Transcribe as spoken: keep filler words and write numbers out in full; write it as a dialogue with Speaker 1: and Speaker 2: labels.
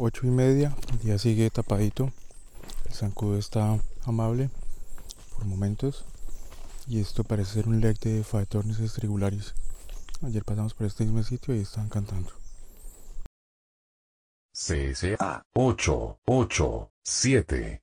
Speaker 1: ocho y media, el día sigue tapadito, el zancudo está amable por momentos y esto parece ser un lek de Phaetornis strigularis. Ayer pasamos por este mismo sitio y están cantando.
Speaker 2: C S A ocho ocho siete